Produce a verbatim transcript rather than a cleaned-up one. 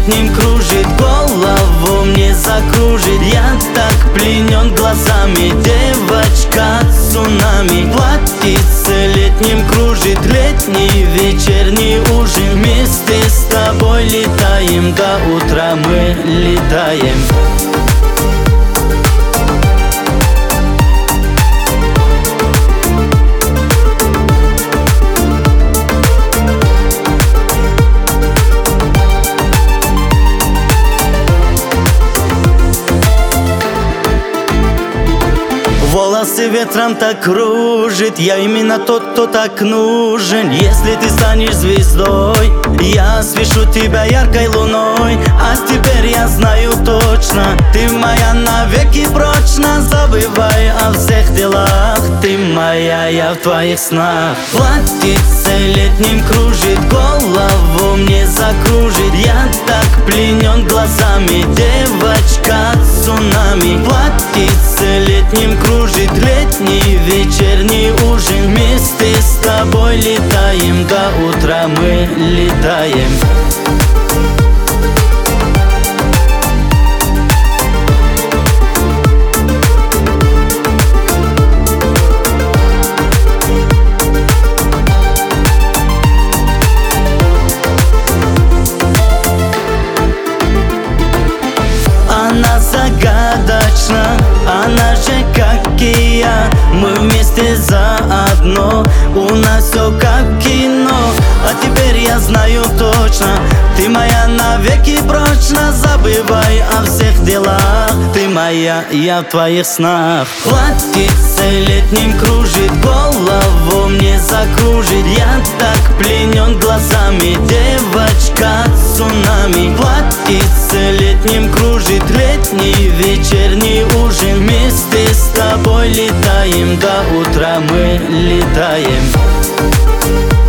летним кружит, голову мне закружит. Я так пленен глазами, девочка цунами. Платьице летним кружит, летний вечерний ужин. Вместе с тобой летаем, до утра мы летаем. Волосы ветром так кружит, я именно тот, кто так нужен. Если ты станешь звездой, я освещу тебя яркой луной. А теперь я знаю точно, ты моя навеки прочно. Забывай о всех делах, ты моя, я в твоих снах. Платьице летним кружит, голову мне закружит. Я так пленен глазами, девочка цунами. Платьице летним кружит, летний вечерний ужин. Вместе с тобой летаем, до утра мы летаем. Она загадочна, она же как и я. Мы вместе заодно, у нас все как кино. А теперь я знаю точно, ты моя навеки прочно. Забывай о всех делах, ты моя, я в твоих снах. Платьице летним кружит, голову мне закружит. Я так пленен глазами, девочка цунами. Платьице летним кружит, летний вечерний ужин. Вместе с тобой летаем, до утра мы летаем.